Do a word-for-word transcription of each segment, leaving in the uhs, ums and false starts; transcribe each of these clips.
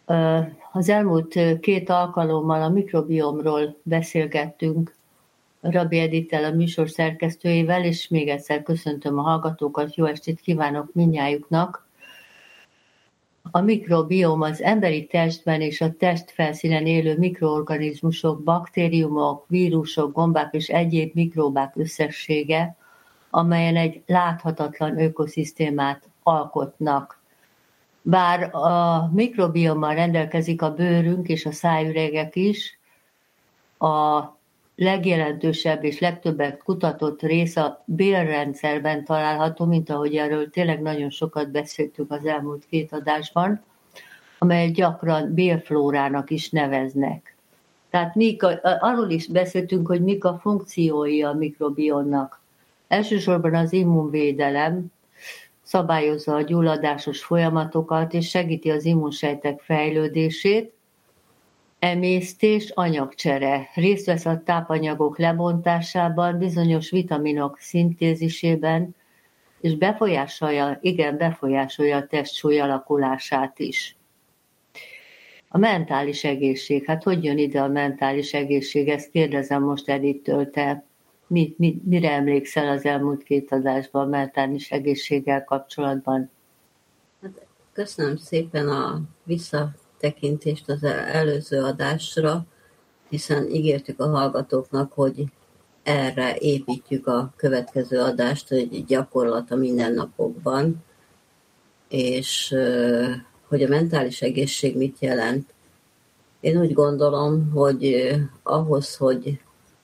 Az elmúlt két alkalommal a mikrobiomról beszélgettünk Rabbi Edittel, a műsor szerkesztőjével, és még egyszer köszöntöm a hallgatókat, jó estét kívánok mindnyájuknak. A mikrobiom az emberi testben és a testfelszínen élő mikroorganizmusok, baktériumok, vírusok, gombák és egyéb mikróbák összessége, amelyen egy láthatatlan ökoszisztémát alkotnak. Bár a mikrobiommal rendelkezik a bőrünk és a szájüregek is, a legjelentősebb és legtöbbet kutatott rész a bélrendszerben található, mint ahogy erről tényleg nagyon sokat beszéltünk az elmúlt két adásban, amelyet gyakran bélflórának is neveznek. Tehát mik a, arról is beszéltünk, hogy mik a funkciói a mikrobiomnak. Elsősorban az immunvédelem, szabályozza a gyulladásos folyamatokat és segíti az immunsejtek fejlődését, emésztés, anyagcsere, részt vesz a tápanyagok lebontásában, bizonyos vitaminok szintézisében, és befolyásolja, igen, befolyásolja a testsúly alakulását is. A mentális egészség, hát hogy jön ide a mentális egészség? Ezt kérdezem most Edittől, te mi, mi, mire emlékszel az elmúlt két adásban a mentális egészséggel kapcsolatban? Hát, köszönöm szépen a visszatekintést az előző adásra, hiszen ígértük a hallgatóknak, hogy erre építjük a következő adást, hogy gyakorlat a mindennapokban, és hogy a mentális egészség mit jelent. Én úgy gondolom, hogy ahhoz, hogy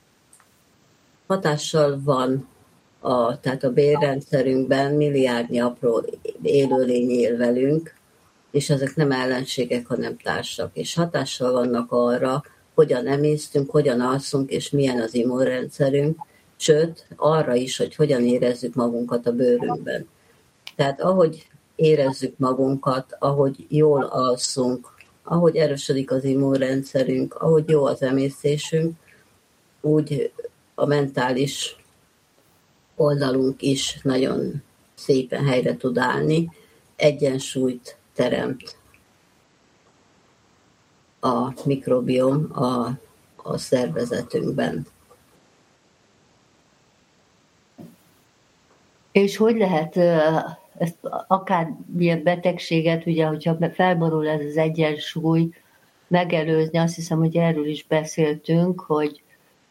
hatással van a, tehát a bélrendszerünkben milliárdnyi apró élőlény él velünk, és ezek nem ellenségek, hanem társak, és hatással vannak arra, hogyan emésztünk, hogyan alszunk, és milyen az immunrendszerünk, sőt, arra is, hogy hogyan érezzük magunkat a bőrünkben. Tehát ahogy érezzük magunkat, ahogy jól alszunk, ahogy erősödik az immunrendszerünk, ahogy jó az emésztésünk, úgy a mentális oldalunk is nagyon szépen helyre tud állni, egyensúlyt teremt a mikrobiom a, a szervezetünkben. És hogy lehet ezt akármilyen betegséget, ugye, hogyha felborul ez az egyensúly, megelőzni? Azt hiszem, hogy erről is beszéltünk, hogy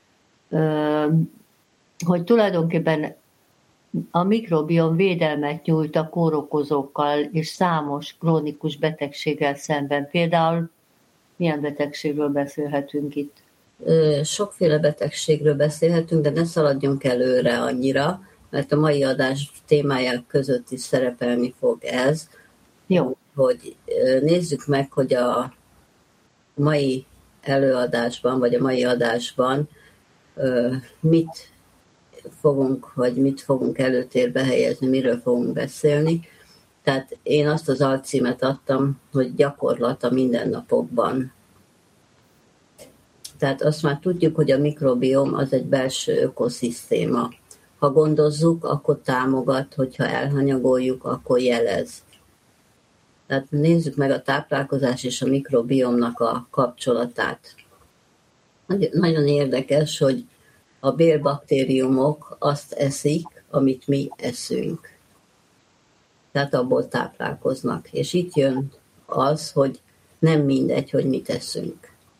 hogy tulajdonképpen a mikrobiom védelmet nyújt a kórokozókkal és számos krónikus betegséggel szemben. Például milyen betegségről beszélhetünk itt? Sokféle betegségről beszélhetünk, de ne szaladjunk előre annyira, mert a mai adás témáják között is szerepelni fog ez. Jó. Hogy nézzük meg, hogy a mai előadásban, vagy a mai adásban mit fogunk, vagy mit fogunk előtérbe helyezni, miről fogunk beszélni. Tehát én azt az alcímet adtam, hogy gyakorlat a mindennapokban. Tehát azt már tudjuk, hogy a mikrobiom az egy belső ökoszisztéma. Ha gondozzuk, akkor támogat, hogyha elhanyagoljuk, akkor jelez. Tehát nézzük meg a táplálkozás és a mikrobiomnak a kapcsolatát. Nagyon érdekes, hogy a bélbaktériumok azt eszik, amit mi eszünk. Tehát abból táplálkoznak. És itt jön az, hogy nem mindegy, hogy mit eszünk.